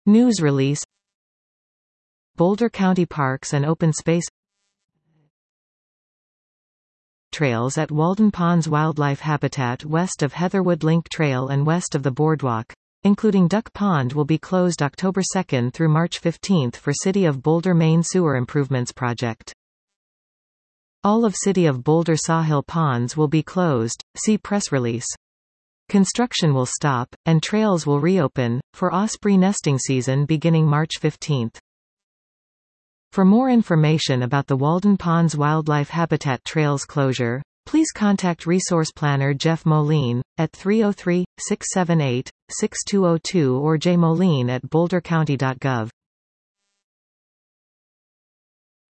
News release. Boulder County Parks and Open Space. Trails at Walden Ponds Wildlife Habitat west of Heatherwood Link Trail and west of the boardwalk, including Duck Pond, will be closed October 2 through March 15 for City of Boulder Main Sewer Improvements Project. All of City of Boulder Sawhill Ponds will be closed, see press release. Construction will stop, and trails will reopen, for osprey nesting season beginning March 15. For more information about the Walden Ponds Wildlife Habitat Trails closure, please contact Resource Planner Jeff Moline, at 303-678-6202 or jmoline@bouldercounty.gov.